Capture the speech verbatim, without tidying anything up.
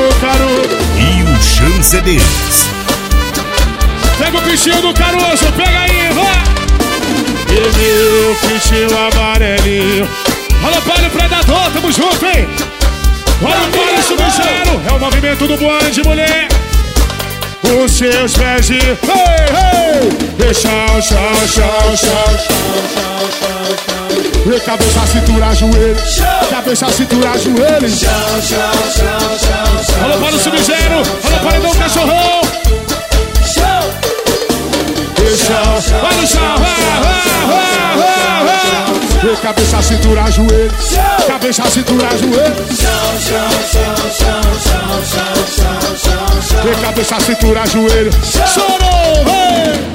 do Caruso e o Chancedes. Pega o pichinho do Caruso, pega aí, vai! E meu pichinho amarelinho. Alô, Palio Predador, tamo junto, hein? Olha o Palio Sub-Zero, é o movimento do Boane de mulher. Os seus pés de... Hey, hey! Deixa o chão, chão, chão, chão, chão, chão, chão. Cabeça, cintura, joelho. Cabeça, cintura, joelho. Chão, chão, chão, chão, chão. Alô, Palio Sub-Zero, alô, Paredão Cachorrão. Chão, vai no chão, vai, vai, vai, vai, vai. Cabeça, cintura, joelho. Cabeça, cintura, joelho. Chão, chão, chão, chão, chão, chão, chão, chão, chão. Cabeça, cintura, joelho. Chorou, vai.